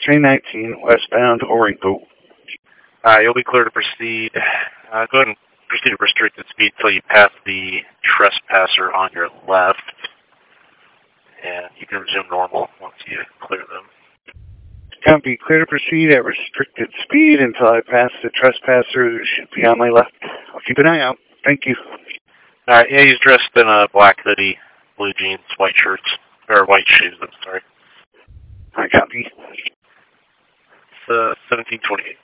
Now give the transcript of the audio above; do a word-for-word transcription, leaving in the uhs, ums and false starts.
three nineteen, westbound Orinco. Uh, you'll be clear to proceed. Uh, go ahead and proceed at restricted speed until you pass the trespasser on your left. And you can resume normal once you clear them. Copy. Clear to proceed at restricted speed until I pass the trespasser who should be on my left. I'll keep an eye out. Thank you. Alright, yeah, he's dressed in a black hoodie, blue jeans, white shirts, or white shoes, I'm sorry. I copy. It's uh, seventeen twenty-eight.